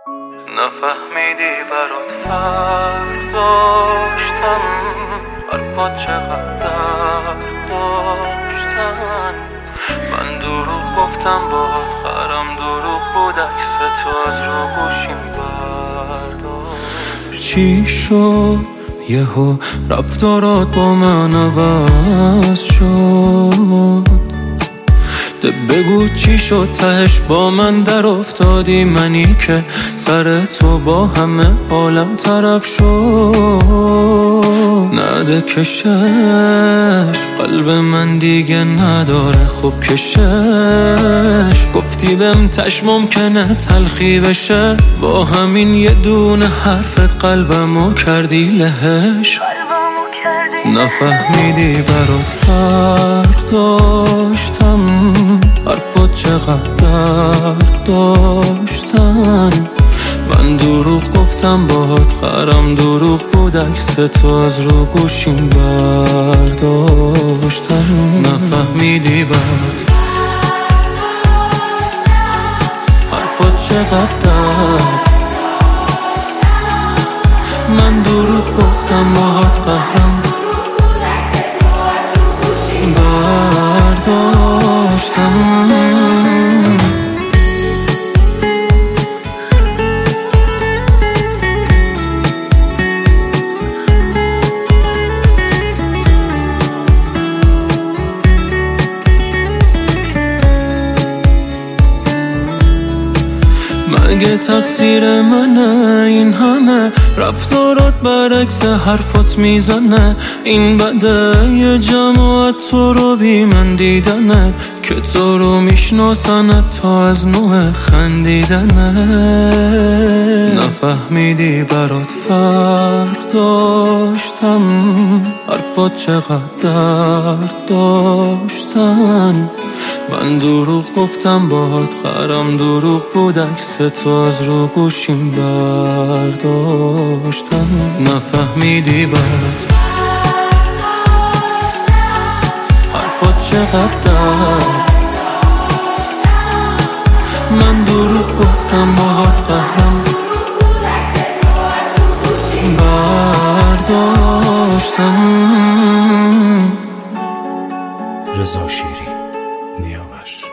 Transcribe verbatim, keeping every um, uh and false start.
نفهمیدی برات فرق داشتم، حرفات چقدر درد داشتن. من دروغ گفتم باهات خرم، دروغ بود عکس تو از رو گوشیم برداشت. چی شد یهو رفتارات با من عوض شد؟ بگو چی شد تهش با من در افتادی، منی که سر تو با همه عالم طرف شد. نده کشش قلب من دیگه نداره خوب کشش، گفتی بهم تش ممکنه تلخی بشه، با همین یه دونه حرفت قلبمو کردی لهش. نفهمیدی برات فرق داشتم، حرفات چقدر درد داشتن. من دروغ گفتم باهات خرم، دروغ بود عکس تو از رو گوشیم برداشتم. نفهمیدی برات حرفات چقدر درد، من دروغ گفتم باهات خرم برداشتم. مگه تقصیر منه این همه رفتارات برعکس حرفات میزنه؟ این بده یه جماعت تو رو بی من دیدنه، که تو رو میشناسنه تا از نوع خندیدنه. نفهمیدی برات فرق داشتم، حرفات چقدر درد داشتن. من دروغ گفتم باهات خرم، دروغ بود عکس تو از رو گوشیم برداشتم. نفهمیدی برات حرفات چقدر درد، من دروغ گفتم باهات خرم برداشتم. رضا شیری نیاورش.